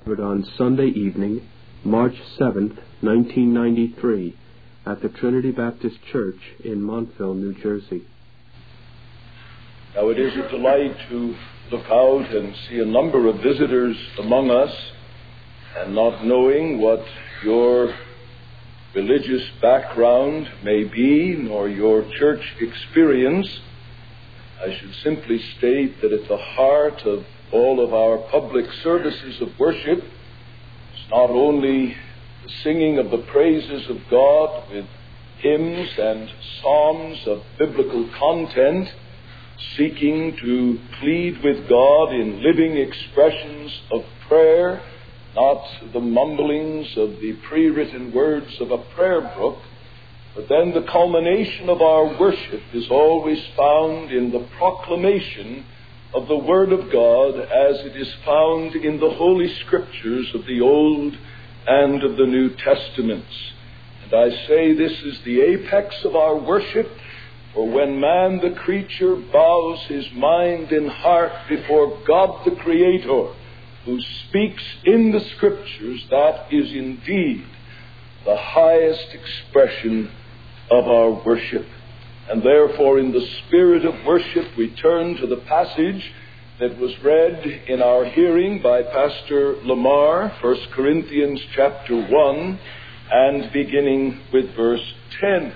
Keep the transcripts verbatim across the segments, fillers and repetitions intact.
On Sunday evening, March seventh, nineteen ninety-three, at the Trinity Baptist Church in Montville, New Jersey. Now it is a delight to look out and see a number of visitors among us, and not knowing what your religious background may be, nor your church experience, I should simply state that at the heart of all of our public services of worship is not only the singing of the praises of God with hymns and psalms of biblical content, seeking to plead with God in living expressions of prayer, not the mumblings of the pre-written words of a prayer book, but then the culmination of our worship is always found in the proclamation of the Word of God as it is found in the Holy Scriptures of the Old and of the New Testaments. And I say this is the apex of our worship, for when man the creature bows his mind and heart before God the Creator, who speaks in the Scriptures, that is indeed the highest expression of our worship. And therefore, in the spirit of worship, we turn to the passage that was read in our hearing by Pastor Lamar, First Corinthians chapter one, and beginning with verse ten.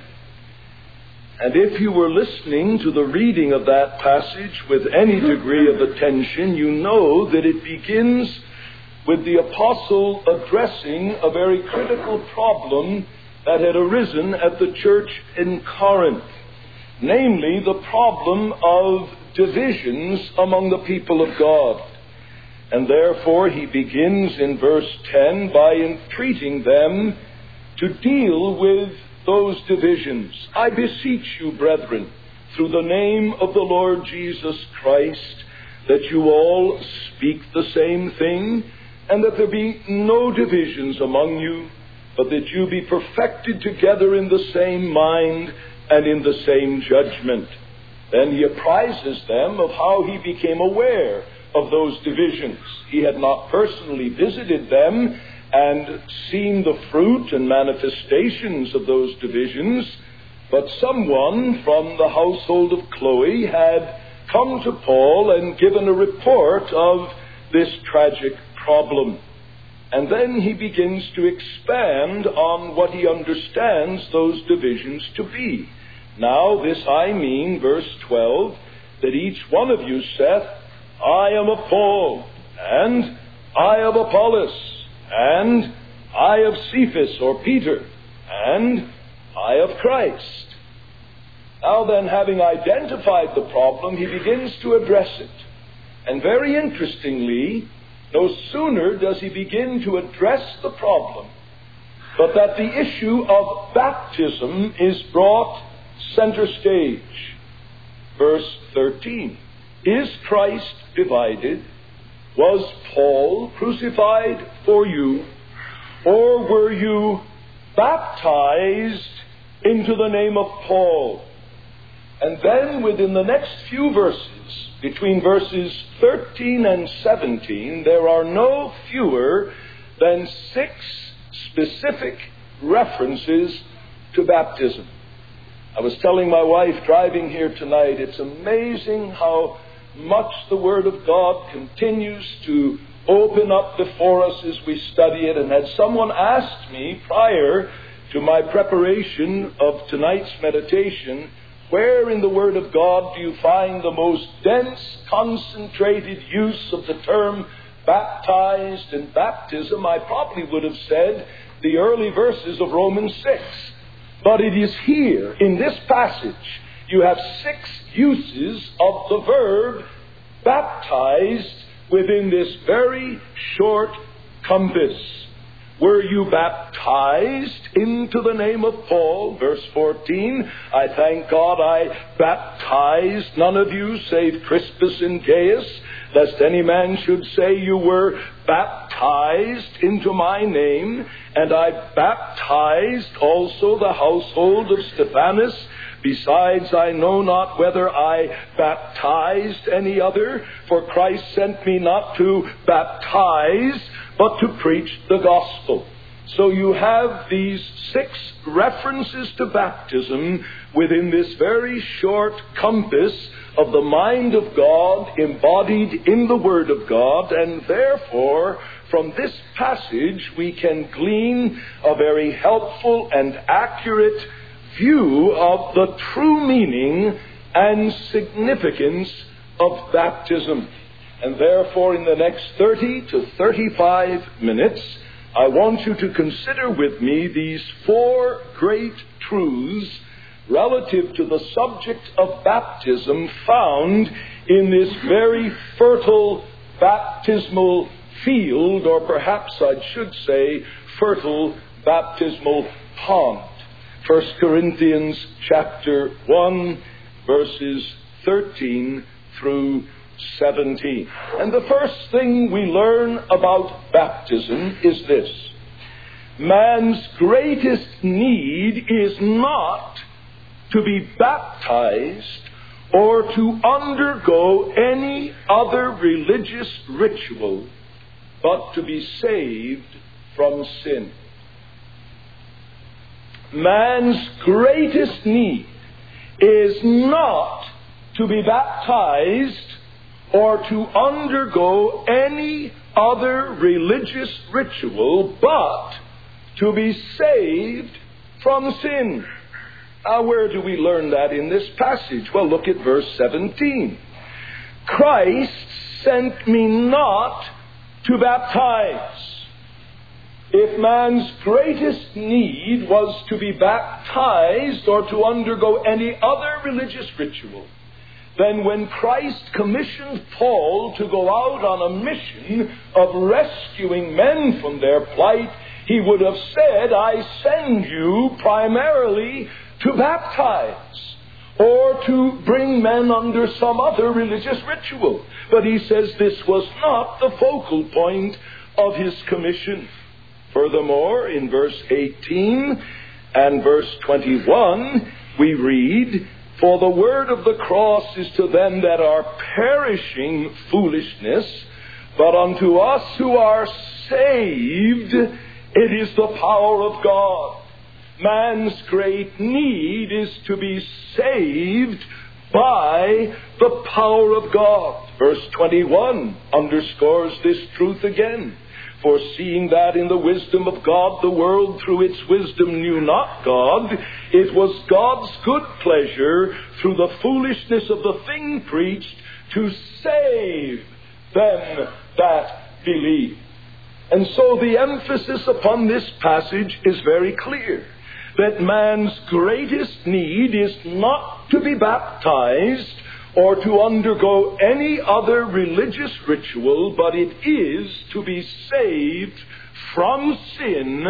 And if you were listening to the reading of that passage with any degree of attention, you know that it begins with the apostle addressing a very critical problem that had arisen at the church in Corinth, namely the problem of divisions among the people of God. And therefore he begins in verse ten by entreating them to deal with those divisions. I beseech you, brethren, through the name of the Lord Jesus Christ, that you all speak the same thing, and that there be no divisions among you, but that you be perfected together in the same mind and in the same judgment. Then he apprises them of how he became aware of those divisions. He had not personally visited them and seen the fruit and manifestations of those divisions, but someone from the household of Chloe had come to Paul and given a report of this tragic problem. And then he begins to expand on what he understands those divisions to be. Now, this I mean, verse twelve, that each one of you saith, I am of Paul, and I of Apollos, and I of Cephas or Peter, and I of Christ. Now then, having identified the problem, he begins to address it. And very interestingly, no sooner does he begin to address the problem, but that the issue of baptism is brought center stage. Verse thirteen. Is Christ divided? Was Paul crucified for you? Or were you baptized into the name of Paul? And then within the next few verses, between verses thirteen and seventeen, there are no fewer than six specific references to baptism. I was telling my wife driving here tonight, it's amazing how much the Word of God continues to open up before us as we study it. And had someone asked me prior to my preparation of tonight's meditation, where in the Word of God do you find the most dense, concentrated use of the term baptized and baptism, I probably would have said the early verses of Romans six. But it is here, in this passage, you have six uses of the verb baptized within this very short compass. Were you baptized into the name of Paul? Verse fourteen, I thank God I baptized none of you save Crispus and Gaius, lest any man should say you were baptized into my name. And I baptized also the household of Stephanas. Besides, I know not whether I baptized any other, for Christ sent me not to baptize, but to preach the gospel. So you have these six references to baptism within this very short compass of the mind of God embodied in the Word of God, and therefore from this passage we can glean a very helpful and accurate view of the true meaning and significance of baptism. And therefore in the next thirty to thirty-five minutes, I want you to consider with me these four great truths relative to the subject of baptism found in this very fertile baptismal field, or perhaps I should say fertile baptismal pond. First Corinthians chapter one, verses thirteen through seventeen. And the first thing we learn about baptism is this: man's greatest need is not to be baptized or to undergo any other religious ritual, but to be saved from sin. Man's greatest need is not to be baptized or to undergo any other religious ritual, but to be saved from sin. Now, where do we learn that in this passage? Well, look at verse seventeen. Christ sent me not to baptize. If man's greatest need was to be baptized or to undergo any other religious ritual, then when Christ commissioned Paul to go out on a mission of rescuing men from their plight, he would have said, I send you primarily to baptize or to bring men under some other religious ritual. But he says this was not the focal point of his commission. Furthermore, in verse eighteen and verse twenty-one, we read, for the word of the cross is to them that are perishing foolishness, but unto us who are saved it is the power of God. Man's great need is to be saved by the power of God. Verse twenty-one underscores this truth again. For seeing that in the wisdom of God the world through its wisdom knew not God, it was God's good pleasure through the foolishness of the thing preached to save them that believe. And so the emphasis upon this passage is very clear, that man's greatest need is not to be baptized or to undergo any other religious ritual, but it is to be saved from sin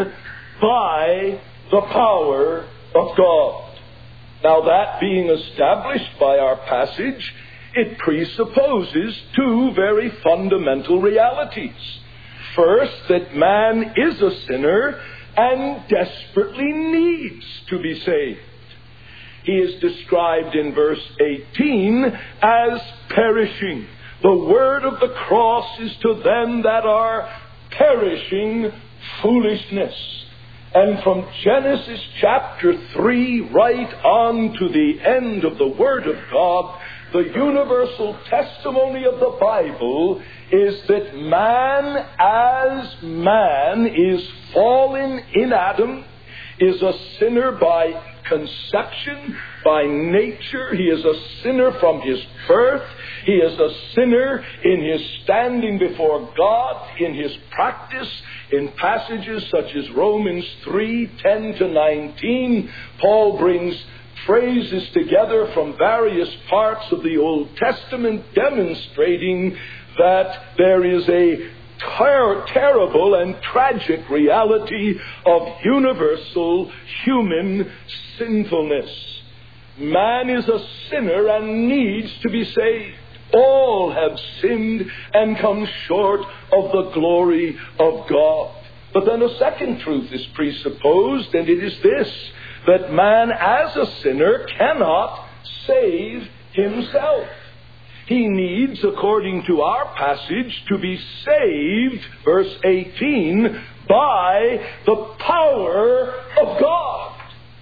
by the power of God. Now, that being established by our passage, it presupposes two very fundamental realities. First, that man is a sinner and desperately needs to be saved. He is described in verse eighteen as perishing. The word of the cross is to them that are perishing foolishness. And from Genesis chapter three right on to the end of the Word of God, the universal testimony of the Bible is that man as man is fallen in Adam, is a sinner by conception, by nature. He is a sinner from his birth. He is a sinner in his standing before God, in his practice. In passages such as Romans three, ten to nineteen, Paul brings phrases together from various parts of the Old Testament demonstrating that there is a ter- terrible and tragic reality of universal human sinfulness. Man is a sinner and needs to be saved. All have sinned and come short of the glory of God. But then a second truth is presupposed, and it is this, that man as a sinner cannot save himself. he needs, according to our passage, to be saved, verse eighteen, by the power of God.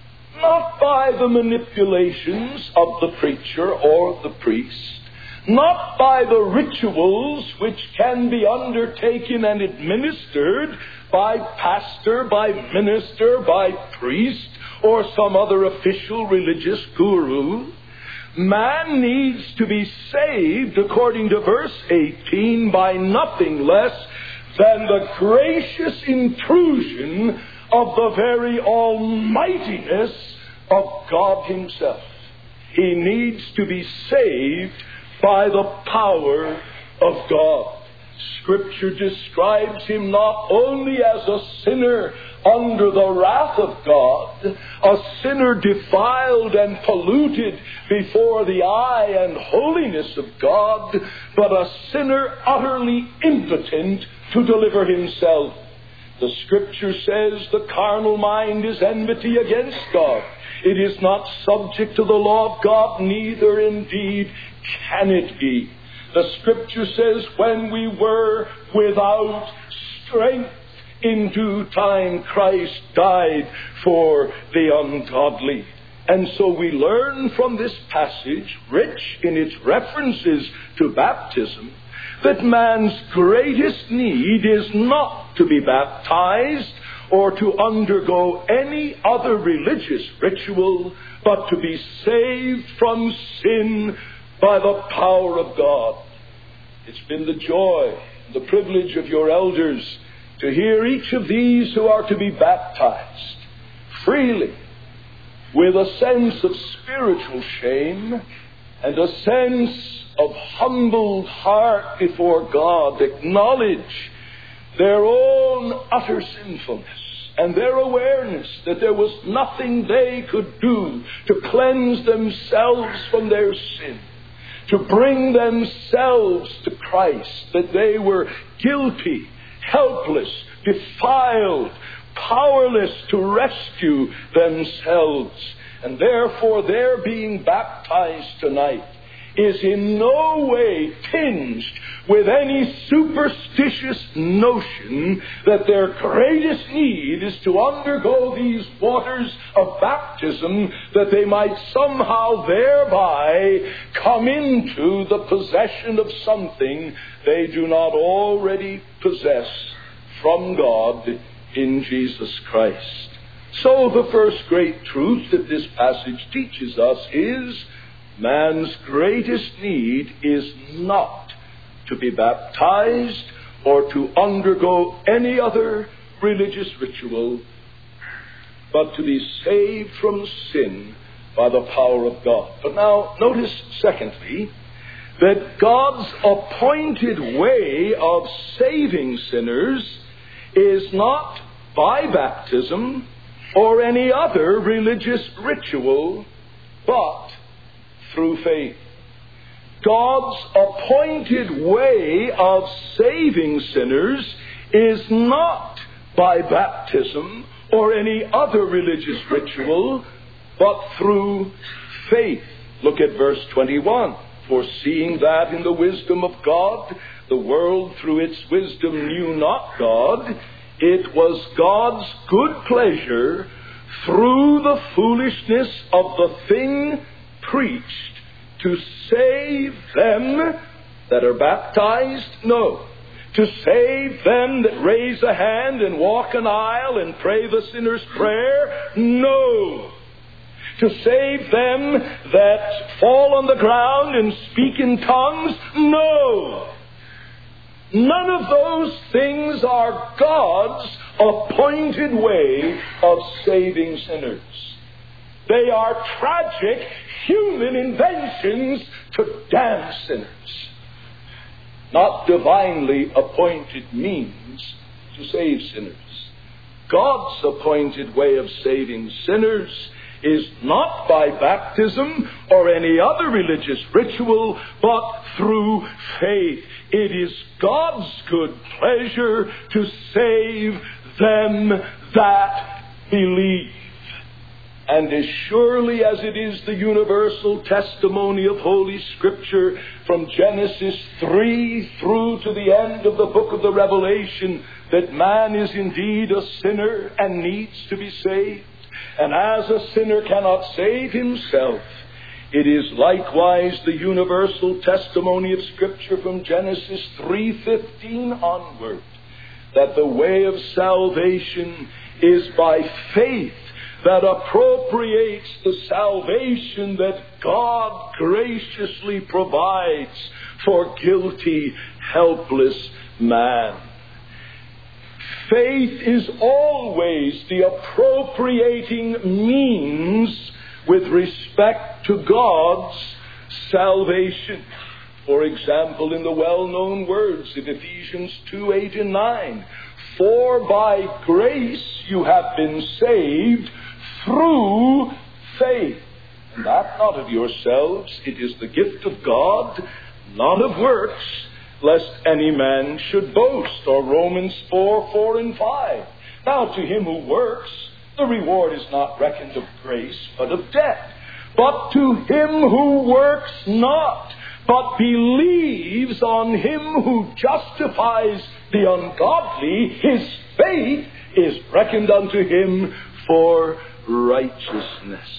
Not by the manipulations of the preacher or the priest, not by the rituals which can be undertaken and administered by pastor, by minister, by priest, or some other official religious guru. Man needs to be saved, according to verse eighteen, by nothing less than the gracious intrusion of the very almightiness of God himself. He needs to be saved by the power of God. Scripture describes him not only as a sinner under the wrath of God, a sinner defiled and polluted before the eye and holiness of God, but a sinner utterly impotent to deliver himself. The Scripture says the carnal mind is enmity against God. It is not subject to the law of God, neither indeed can it be. The Scripture says, when we were without strength, in due time Christ died for the ungodly. And so we learn from this passage, rich in its references to baptism, that man's greatest need is not to be baptized or to undergo any other religious ritual, but to be saved from sin by the power of God. It's been the joy, the privilege of your elders to hear each of these who are to be baptized freely, with a sense of spiritual shame and a sense of humbled heart before God, acknowledge their own utter sinfulness and their awareness that there was nothing they could do to cleanse themselves from their sin, to bring themselves to Christ, that they were guilty, helpless, defiled, powerless to rescue themselves. And therefore their being baptized tonight is in no way tinged with any superstitious notion that their greatest need is to undergo these waters of baptism that they might somehow thereby come into the possession of something they do not already possess from God in Jesus Christ. So the first great truth that this passage teaches us is man's greatest need is not to be baptized or to undergo any other religious ritual, but to be saved from sin by the power of God. But now, notice, secondly, that God's appointed way of saving sinners is not by baptism or any other religious ritual, but through faith. God's appointed way of saving sinners is not by baptism or any other religious ritual, but through faith. Look at verse twenty-one. Foreseeing that in the wisdom of God, the world through its wisdom knew not God, it was God's good pleasure through the foolishness of the thing preached to save them that are baptized? No. To save them that raise a hand and walk an aisle and pray the sinner's prayer? No. To save them that fall on the ground and speak in tongues? No. None of those things are God's appointed way of saving sinners. They are tragic human inventions to damn sinners, not divinely appointed means to save sinners. God's appointed way of saving sinners is not by baptism or any other religious ritual, but through faith. It is God's good pleasure to save them that believe. And as surely as it is the universal testimony of Holy Scripture from Genesis three through to the end of the book of the Revelation that man is indeed a sinner and needs to be saved, and as a sinner cannot save himself, it is likewise the universal testimony of Scripture from Genesis three fifteen onward that the way of salvation is by faith that appropriates the salvation that God graciously provides for guilty, helpless man. Faith is always the appropriating means with respect to God's salvation. For example, in the well-known words in Ephesians two, eight and nine, for by grace you have been saved through faith. And that not of yourselves, it is the gift of God, not of works, lest any man should boast. Or Romans four, four and five. Now to him who works, the reward is not reckoned of grace, but of debt. But to him who works not, but believes on him who justifies the ungodly, his faith is reckoned unto him for righteousness.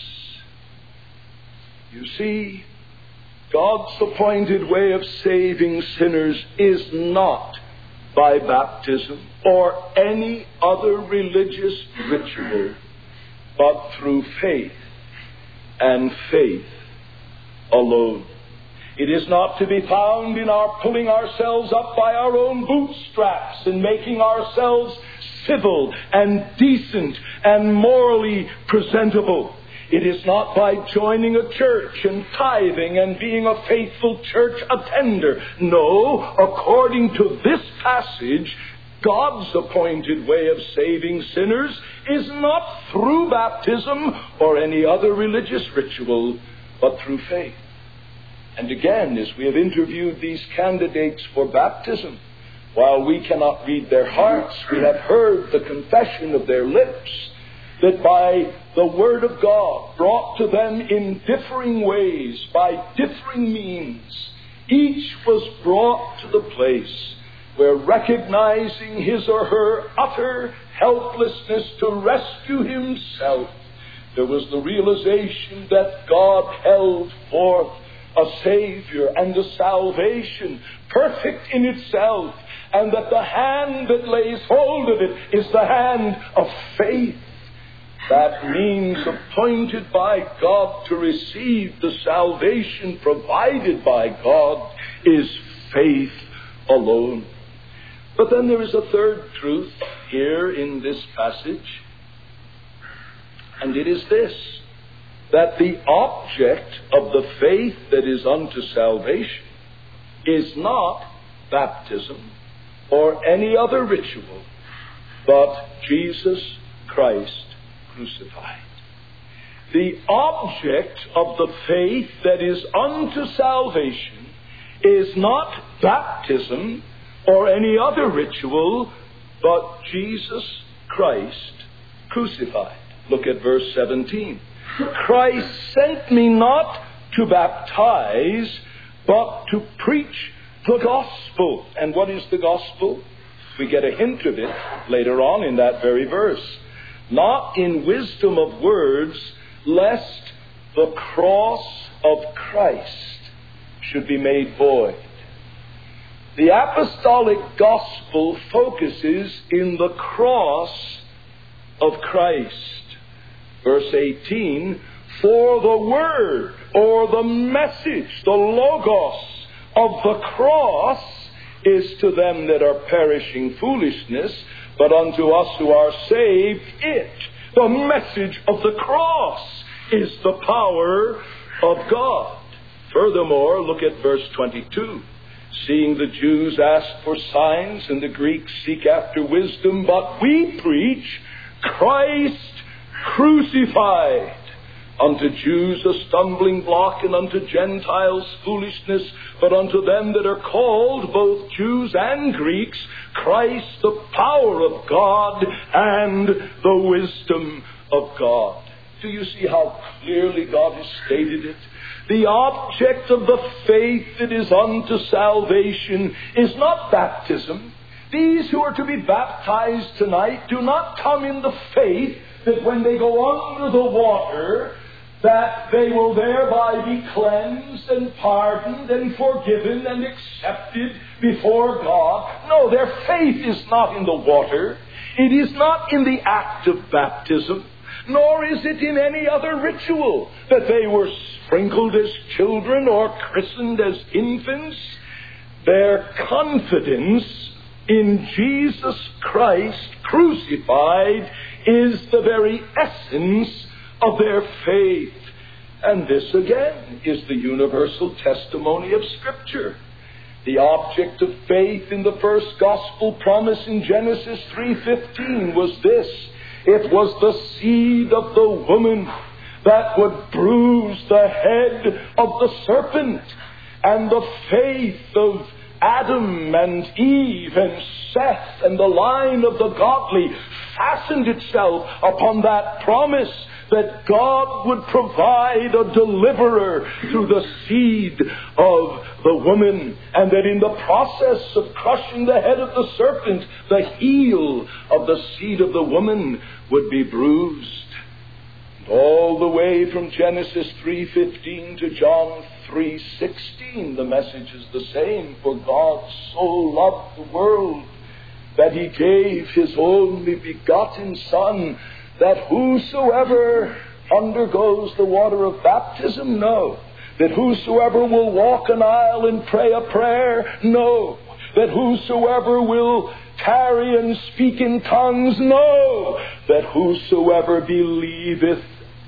You see, God's appointed way of saving sinners is not by baptism or any other religious ritual, but through faith and faith alone. It is not to be found in our pulling ourselves up by our own bootstraps and making ourselves civil and decent and morally presentable. It is not by joining a church and tithing and being a faithful church attender. No, according to this passage, God's appointed way of saving sinners is not through baptism or any other religious ritual, but through faith. And again, as we have interviewed these candidates for baptism, while we cannot read their hearts, we have heard the confession of their lips that by the Word of God, brought to them in differing ways, by differing means, each was brought to the place where, recognizing his or her utter helplessness to rescue himself, there was the realization that God held forth a Savior and a salvation perfect in itself, and that the hand that lays hold of it is the hand of faith. That means appointed by God to receive the salvation provided by God is faith alone. But then there is a third truth here in this passage, and it is this: that the object of the faith that is unto salvation is not baptism or any other ritual, but Jesus Christ crucified. The object of the faith that is unto salvation is not baptism or any other ritual, but Jesus Christ crucified. Look at verse seventeen. Christ sent me not to baptize, but to preach the gospel. And what is the gospel? We get a hint of it later on in that very verse. Not in wisdom of words, lest the cross of Christ should be made void. The apostolic gospel focuses in the cross of Christ. Verse eighteen, for the word or the message, the logos of the cross is to them that are perishing foolishness, but unto us who are saved it. The message of the cross is the power of God. Furthermore, look at verse twenty-two. Seeing the Jews ask for signs and the Greeks seek after wisdom, but we preach Christ crucified, unto Jews a stumbling block, and unto Gentiles foolishness, but unto them that are called, both Jews and Greeks, Christ the power of God and the wisdom of God. Do you see how clearly God has stated it? The object of the faith that is unto salvation is not baptism. These who are to be baptized tonight do not come in the faith that when they go under the water, that they will thereby be cleansed and pardoned and forgiven and accepted before God. No, their faith is not in the water. It is not in the act of baptism, nor is it in any other ritual that they were sprinkled as children or christened as infants. Their confidence in Jesus Christ crucified is the very essence of their faith. And this again is the universal testimony of Scripture. The object of faith in the first gospel promise in Genesis three fifteen was this: it was the seed of the woman that would bruise the head of the serpent. And the faith of Adam and Eve and Seth and the line of the godly fastened itself upon that promise that God would provide a deliverer through the seed of the woman, and that in the process of crushing the head of the serpent, the heel of the seed of the woman would be bruised. And all the way from Genesis three fifteen to John three sixteen, the message is the same. For God so loved the world that he gave his only begotten Son, that whosoever undergoes the water of baptism, no. That whosoever will walk an aisle and pray a prayer, no. That whosoever will tarry and speak in tongues, no. That whosoever believeth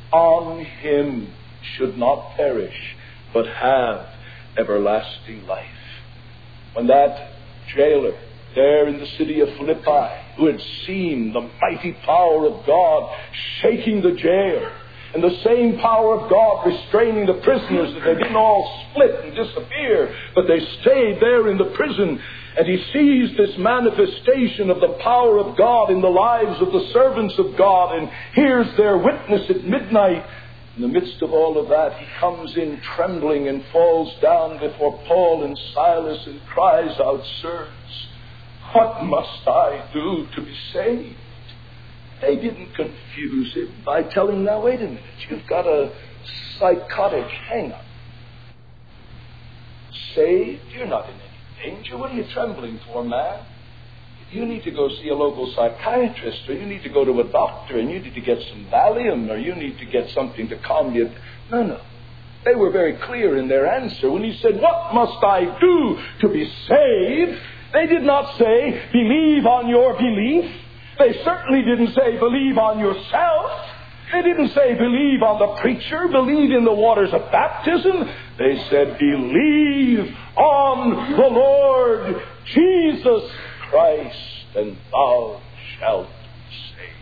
on him should not perish, but have everlasting life. When that jailer there in the city of Philippi, who had seen the mighty power of God shaking the jail, and the same power of God restraining the prisoners, that they didn't all split and disappear, but they stayed there in the prison, and he sees this manifestation of the power of God in the lives of the servants of God, and hears their witness at midnight. In the midst of all of that, he comes in trembling and falls down before Paul and Silas and cries out, "Sirs, what must I do to be saved?" They didn't confuse him by telling, "Now wait a minute, you've got a psychotic hang-up. Saved? You're not in any danger. What are you trembling for, man? You need to go see a local psychiatrist, or you need to go to a doctor, and you need to get some Valium, or you need to get something to calm you." No, no. They were very clear in their answer. When he said, "What must I do to be saved?" they did not say, "Believe on your belief." They certainly didn't say, "Believe on yourself." They didn't say, "Believe on the preacher, believe in the waters of baptism." They said, "Believe on the Lord Jesus Christ, and thou shalt be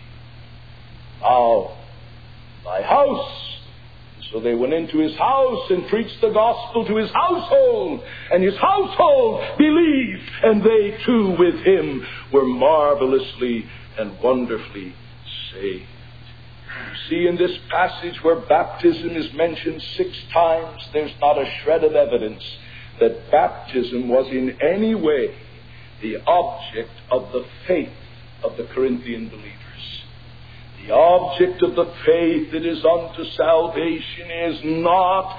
saved. Thou, thy house." So they went into his house and preached the gospel to his household, and his household believed, and they too with him were marvelously and wonderfully saved. You see, in this passage where baptism is mentioned six times, there's not a shred of evidence that baptism was in any way the object of the faith of the Corinthian believers. The object of the faith that is unto salvation is not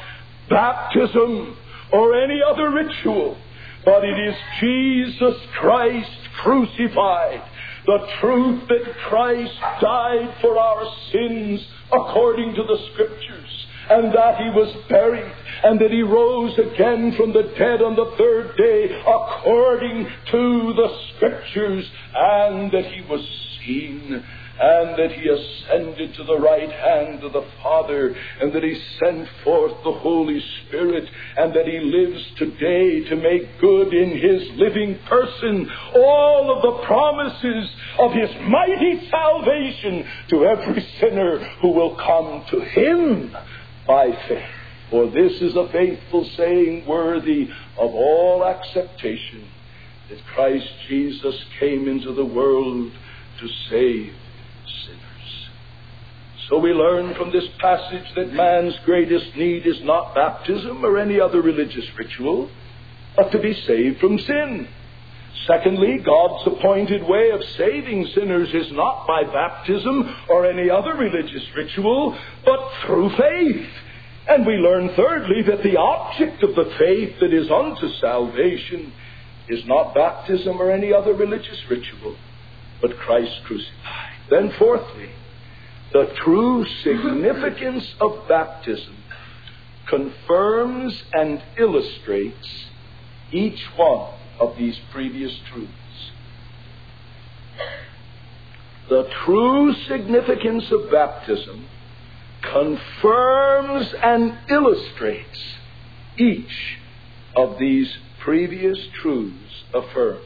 baptism or any other ritual, but it is Jesus Christ crucified. The truth that Christ died for our sins according to the Scriptures, and that he was buried, and that he rose again from the dead on the third day according to the Scriptures, and that he was seen, and that he ascended to the right hand of the Father, and that he sent forth the Holy Spirit, and that he lives today to make good in his living person all of the promises of his mighty salvation to every sinner who will come to him by faith. For this is a faithful saying, worthy of all acceptation, that Christ Jesus came into the world to save sinners. So we learn from this passage that man's greatest need is not baptism or any other religious ritual, but to be saved from sin. Secondly, God's appointed way of saving sinners is not by baptism or any other religious ritual, but through faith. And we learn thirdly that the object of the faith that is unto salvation is not baptism or any other religious ritual, but Christ crucified. Then fourthly, the true significance of baptism confirms and illustrates each one of these previous truths. The true significance of baptism confirms and illustrates each of these previous truths affirmed.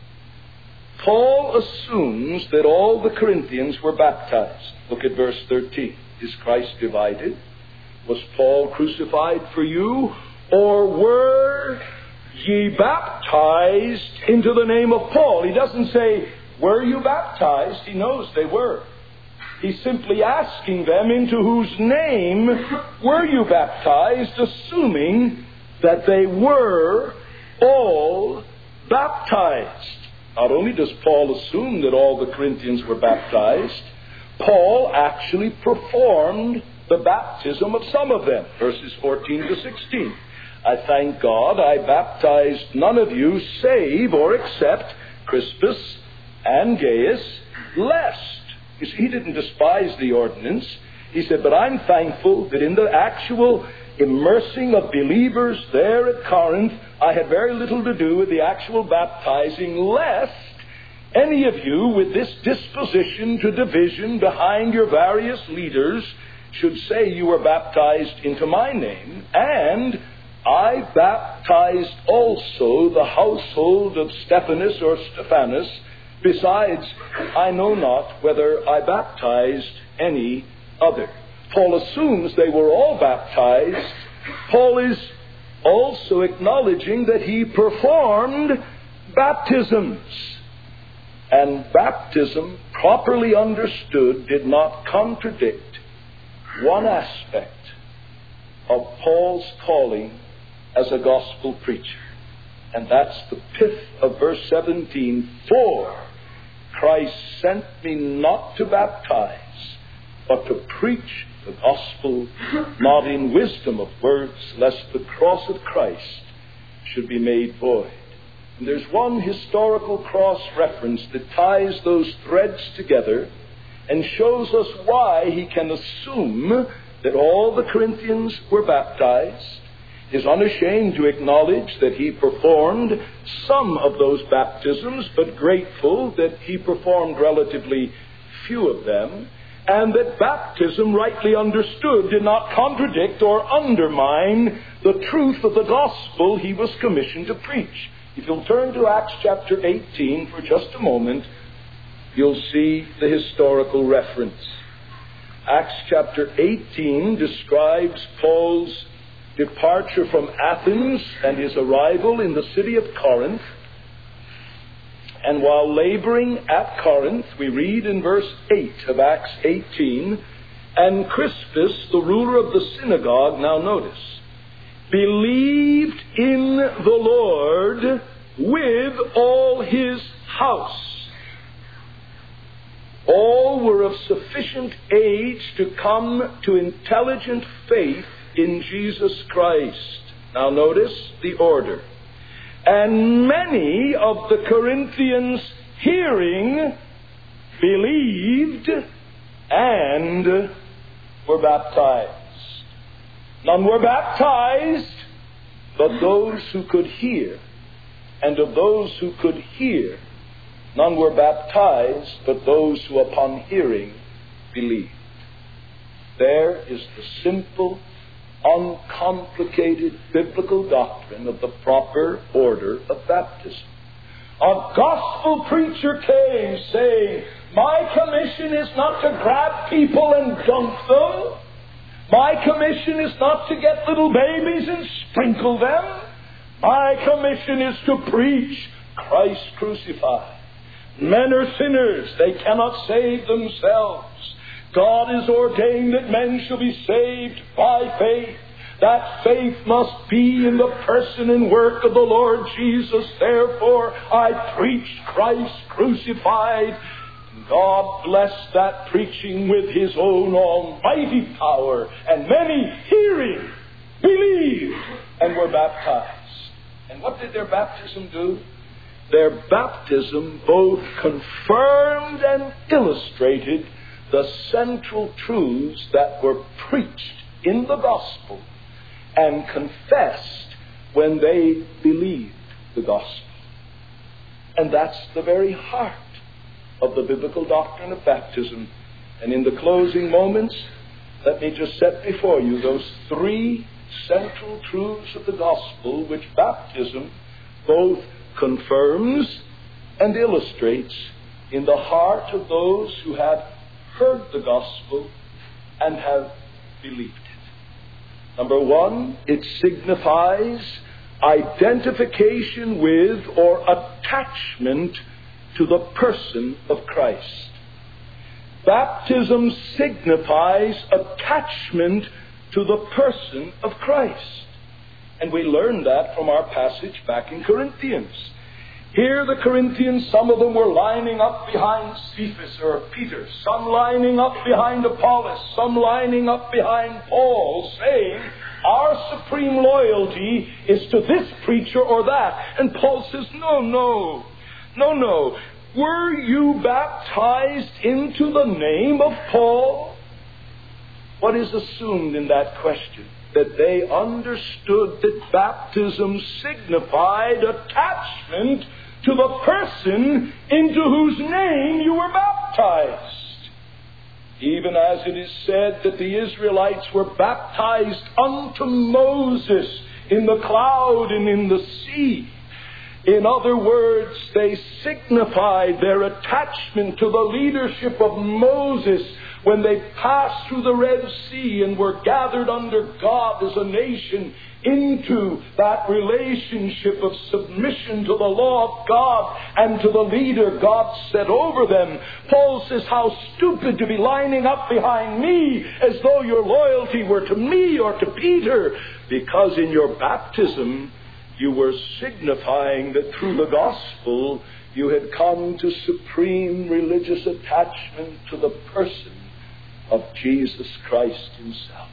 Paul assumes that all the Corinthians were baptized. Look at verse thirteen. Is Christ divided? Was Paul crucified for you? Or were ye baptized into the name of Paul? He doesn't say, were you baptized? He knows they were. He's simply asking them, into whose name were you baptized, assuming that they were all baptized. Not only does Paul assume that all the Corinthians were baptized, Paul actually performed the baptism of some of them. Verses fourteen to sixteen. I thank God I baptized none of you save or except Crispus and Gaius, lest. You see, he didn't despise the ordinance. He said, but I'm thankful that in the actual immersing of believers there at Corinth, I had very little to do with the actual baptizing, lest any of you with this disposition to division behind your various leaders should say you were baptized into my name, and I baptized also the household of Stephanas or Stephanus. Besides, I know not whether I baptized any other. Paul assumes they were all baptized. Paul is also acknowledging that he performed baptisms. And baptism, properly understood, did not contradict one aspect of Paul's calling as a gospel preacher. And that's the pith of verse seventeen. For Christ sent me not to baptize, but to preach the gospel, not in wisdom of words, lest the cross of Christ should be made void. And there's one historical cross-reference that ties those threads together and shows us why he can assume that all the Corinthians were baptized, is unashamed to acknowledge that he performed some of those baptisms, but grateful that he performed relatively few of them, and that baptism, rightly understood, did not contradict or undermine the truth of the gospel he was commissioned to preach. If you'll turn to Acts chapter eighteen for just a moment, you'll see the historical reference. Acts chapter eighteen describes Paul's departure from Athens and his arrival in the city of Corinth. And while laboring at Corinth, we read in verse eight of Acts eighteen, and Crispus, the ruler of the synagogue, now notice, believed in the Lord with all his house. All were of sufficient age to come to intelligent faith in Jesus Christ. Now notice the order. And many of the Corinthians, hearing, believed and were baptized. None were baptized, but those who could hear. And of those who could hear, none were baptized, but those who upon hearing believed. There is the simple, uncomplicated biblical doctrine of the proper order of baptism. A gospel preacher came saying, my commission is not to grab people and dunk them. My commission is not to get little babies and sprinkle them. My commission is to preach Christ crucified. Men are sinners. They cannot save themselves. God has ordained that men shall be saved by faith. That faith must be in the person and work of the Lord Jesus. Therefore, I preached Christ crucified. God blessed that preaching with His own almighty power. And many, hearing, believed and were baptized. And what did their baptism do? Their baptism both confirmed and illustrated the central truths that were preached in the gospel and confessed when they believed the gospel. And that's the very heart of the biblical doctrine of baptism. And in the closing moments, let me just set before you those three central truths of the gospel which baptism both confirms and illustrates in the heart of those who have heard the gospel and have believed it. Number one, it signifies identification with or attachment to the person of Christ. Baptism signifies attachment to the person of Christ. And we learn that from our passage back in Corinthians. Here the Corinthians, some of them were lining up behind Cephas or Peter, some lining up behind Apollos, some lining up behind Paul, saying, our supreme loyalty is to this preacher or that. And Paul says, no, no, no, no. Were you baptized into the name of Paul? What is assumed in that question? That they understood that baptism signified attachment to the person into whose name you were baptized. Even as it is said that the Israelites were baptized unto Moses in the cloud and in the sea. In other words, they signified their attachment to the leadership of Moses when they passed through the Red Sea and were gathered under God as a nation into that relationship of submission to the law of God and to the leader God set over them. Paul says, how stupid to be lining up behind me as though your loyalty were to me or to Peter, because in your baptism you were signifying that through the gospel you had come to supreme religious attachment to the person of Jesus Christ Himself.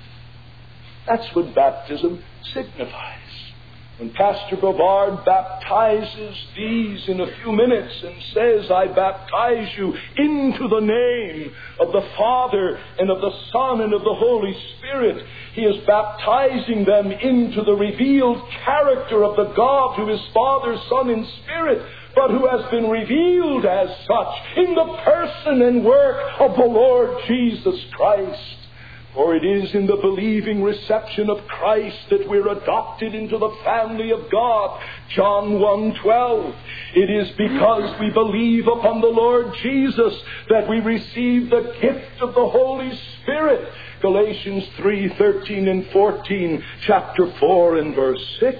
That's what baptism signifies. When Pastor Bovard baptizes these in a few minutes and says, I baptize you into the name of the Father and of the Son and of the Holy Spirit, he is baptizing them into the revealed character of the God who is Father, Son, and Spirit, but who has been revealed as such in the person and work of the Lord Jesus Christ. For it is in the believing reception of Christ that we're adopted into the family of God. John one twelve. It is because we believe upon the Lord Jesus that we receive the gift of the Holy Spirit. Galatians three thirteen and fourteen, chapter four and verse six.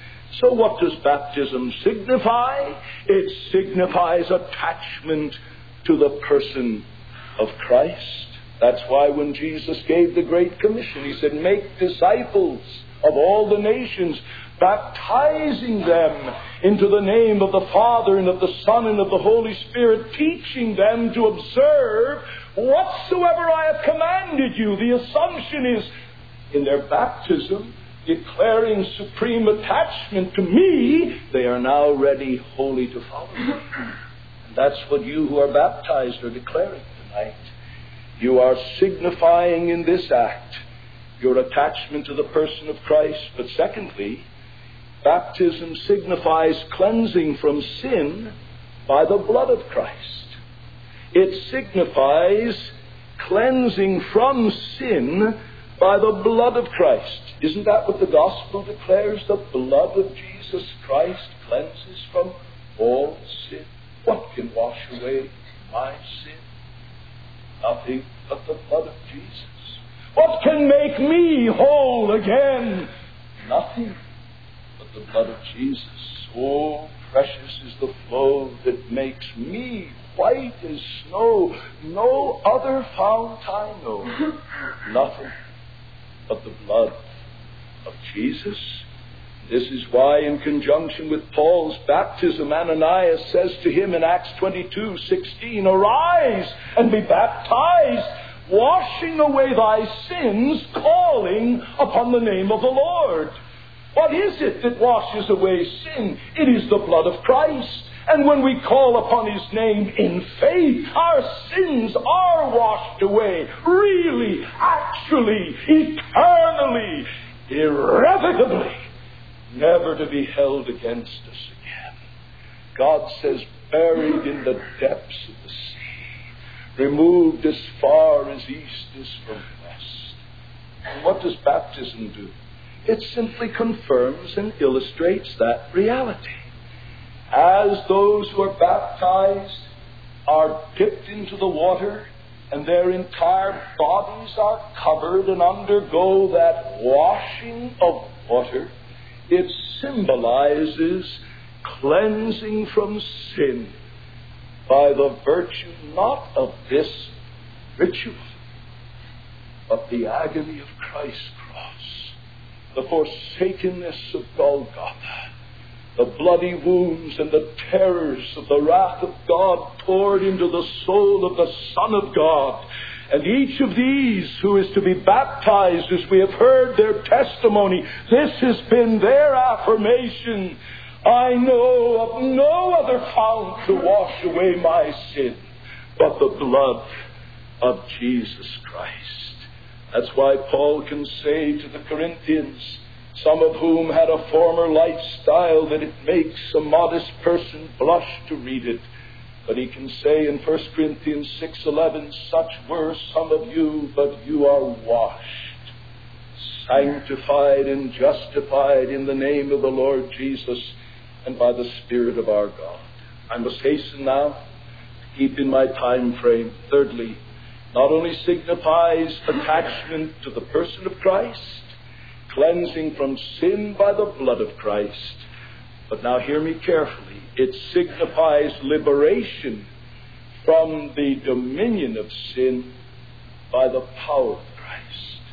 So what does baptism signify? It signifies attachment to the person of Christ. That's why when Jesus gave the Great Commission, He said, make disciples of all the nations, baptizing them into the name of the Father and of the Son and of the Holy Spirit, teaching them to observe whatsoever I have commanded you. The assumption is, in their baptism, declaring supreme attachment to me, they are now ready wholly to follow me. And that's what you who are baptized are declaring tonight. You are signifying in this act your attachment to the person of Christ. But secondly, baptism signifies cleansing from sin by the blood of Christ. It signifies cleansing from sin by the blood of Christ. Isn't that what the gospel declares? The blood of Jesus Christ cleanses from all sin. What can wash away my sin? Nothing but the blood of Jesus. What can make me whole again? Nothing but the blood of Jesus. Oh, precious is the flow that makes me white as snow. No other fount I know. Nothing but the blood of Jesus. This is why, in conjunction with Paul's baptism, Ananias says to him in Acts twenty-two sixteen, "Arise and be baptized, washing away thy sins, calling upon the name of the Lord." What is it that washes away sin? It is the blood of Christ. And when we call upon his name in faith, our sins are washed away, really, actually, eternally, irrevocably, never to be held against us again. God says, buried in the depths of the sea, removed as far as east is from west. And what does baptism do? It simply confirms and illustrates that reality. As those who are baptized are dipped into the water and their entire bodies are covered and undergo that washing of water, it symbolizes cleansing from sin by the virtue not of this ritual, but the agony of Christ's cross, the forsakenness of Golgotha, the bloody wounds and the terrors of the wrath of God poured into the soul of the Son of God. And each of these who is to be baptized, as we have heard their testimony, this has been their affirmation. I know of no other fount to wash away my sin but the blood of Jesus Christ. That's why Paul can say to the Corinthians, some of whom had a former lifestyle, that it makes a modest person blush to read it. But he can say in First Corinthians six eleven, such were some of you, but you are washed, sanctified and justified in the name of the Lord Jesus and by the Spirit of our God. I must hasten now to keep in my time frame. Thirdly, not only signifies attachment to the person of Christ, cleansing from sin by the blood of Christ, but now hear me carefully, it signifies liberation from the dominion of sin by the power of Christ.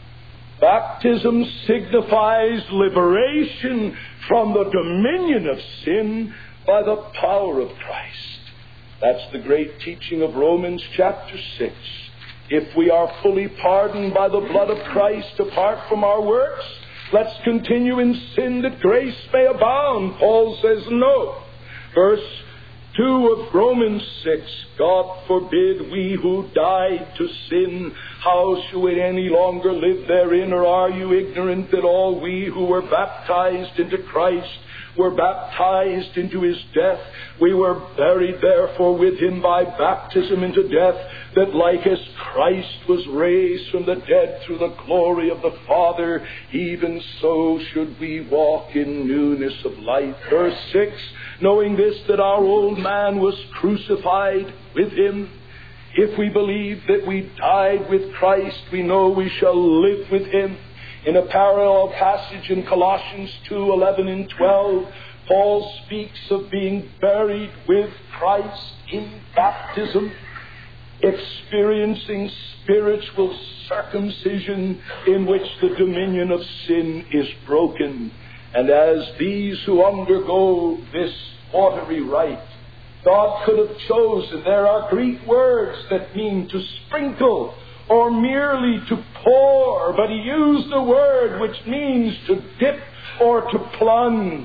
Baptism signifies liberation from the dominion of sin by the power of Christ. That's the great teaching of Romans chapter six. If we are fully pardoned by the blood of Christ apart from our works, let's continue in sin that grace may abound. Paul says no. Verse two of Romans six, God forbid, we who died to sin, how shall we any longer live therein? Or are you ignorant that all we who were baptized into Christ were baptized into his death? We were buried therefore with him by baptism into death, that like as Christ was raised from the dead through the glory of the Father, even so should we walk in newness of life. Verse six, knowing this, that our old man was crucified with him. If we believe that we died with Christ, we know we shall live with him. In a parallel passage in Colossians two eleven and twelve, Paul speaks of being buried with Christ in baptism, experiencing spiritual circumcision in which the dominion of sin is broken. And as these who undergo this watery rite, God could have chosen, there are Greek words that mean to sprinkle or merely to pour, but he used a word which means to dip or to plunge.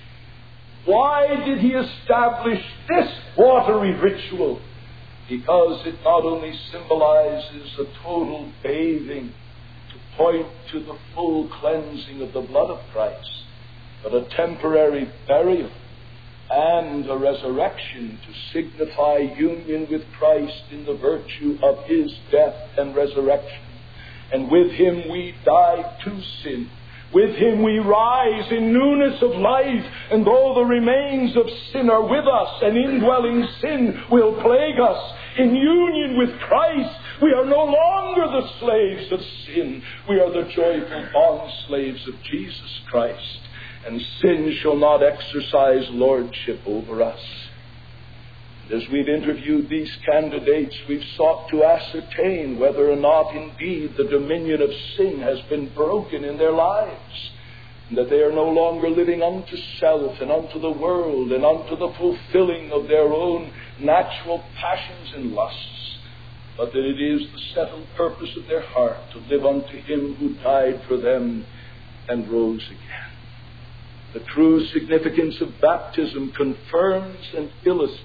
Why did he establish this watery ritual? Because it not only symbolizes a total bathing to point to the full cleansing of the blood of Christ, but a temporary burial and a resurrection to signify union with Christ in the virtue of his death and resurrection. And with him we die to sin. With him we rise in newness of life, and though the remains of sin are with us, and indwelling sin will plague us, in union with Christ we are no longer the slaves of sin. We are the joyful bond slaves of Jesus Christ. and sin shall not exercise lordship over us. As we've interviewed these candidates, we've sought to ascertain whether or not indeed the dominion of sin has been broken in their lives, and that they are no longer living unto self and unto the world and unto the fulfilling of their own natural passions and lusts, but that it is the settled purpose of their heart to live unto Him who died for them and rose again. The true significance of baptism confirms and illustrates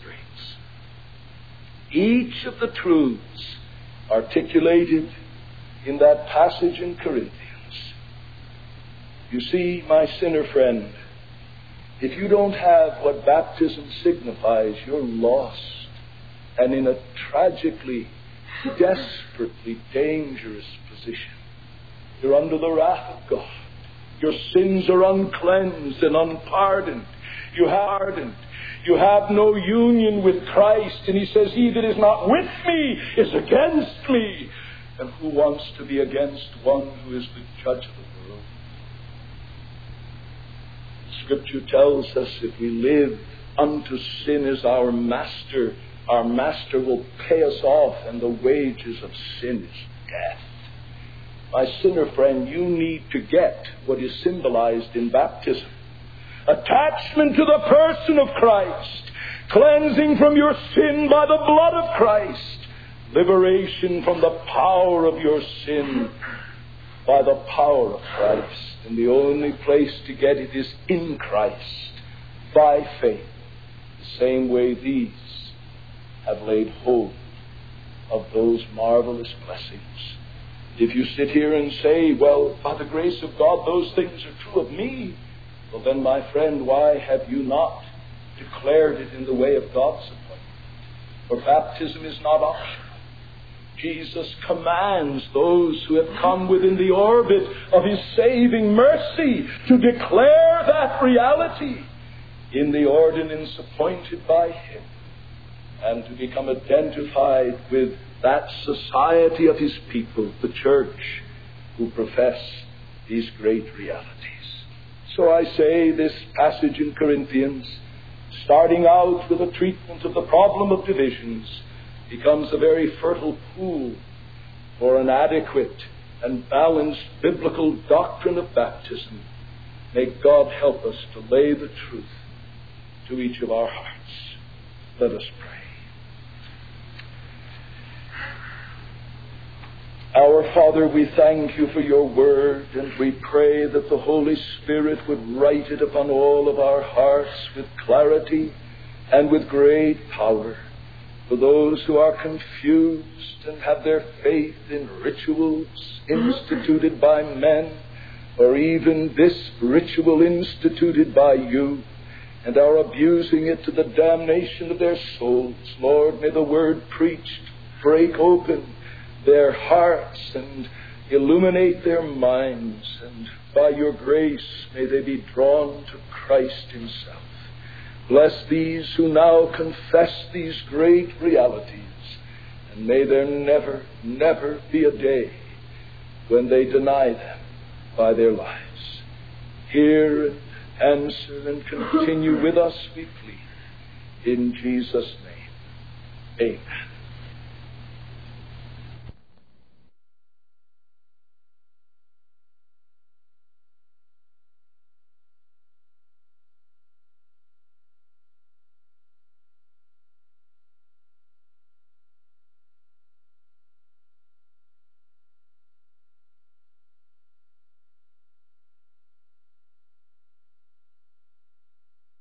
each of the truths articulated in that passage in Corinthians. You see, my sinner friend, if you don't have what baptism signifies, you're lost and in a tragically, desperately dangerous position. You're under the wrath of God. Your sins are uncleansed and unpardoned. You have hardened. You have no union with Christ. And He says, he that is not with me is against me. And who wants to be against one who is the judge of the world? Scripture tells us if we live unto sin as our master, our master will pay us off, and the wages of sin is death. My sinner friend, you need to get what is symbolized in baptism. Attachment to the person of Christ, cleansing from your sin by the blood of Christ, liberation from the power of your sin by the power of Christ. And the only place to get it is in Christ, by faith, the same way these have laid hold of those marvelous blessings. If you sit here and say, well, by the grace of God, those things are true of me, well then, my friend, why have you not declared it in the way of God's appointment? For baptism is not optional. Jesus commands those who have come within the orbit of His saving mercy to declare that reality in the ordinance appointed by Him, and to become identified with that society of His people, the church, who profess these great realities. So I say this passage in Corinthians, starting out with a treatment of the problem of divisions, becomes a very fertile pool for an adequate and balanced biblical doctrine of baptism. May God help us to lay the truth to each of our hearts. Let us pray. Our Father, we thank You for Your word, and we pray that the Holy Spirit would write it upon all of our hearts with clarity and with great power. For those who are confused and have their faith in rituals instituted by men, or even this ritual instituted by You, and are abusing it to the damnation of their souls, Lord, may the word preached break open their hearts and illuminate their minds, and by Your grace may they be drawn to Christ Himself. Bless these who now confess these great realities, and may there never, never be a day when they deny them by their lives. Hear and answer and continue with us, we plead. In Jesus' name, amen.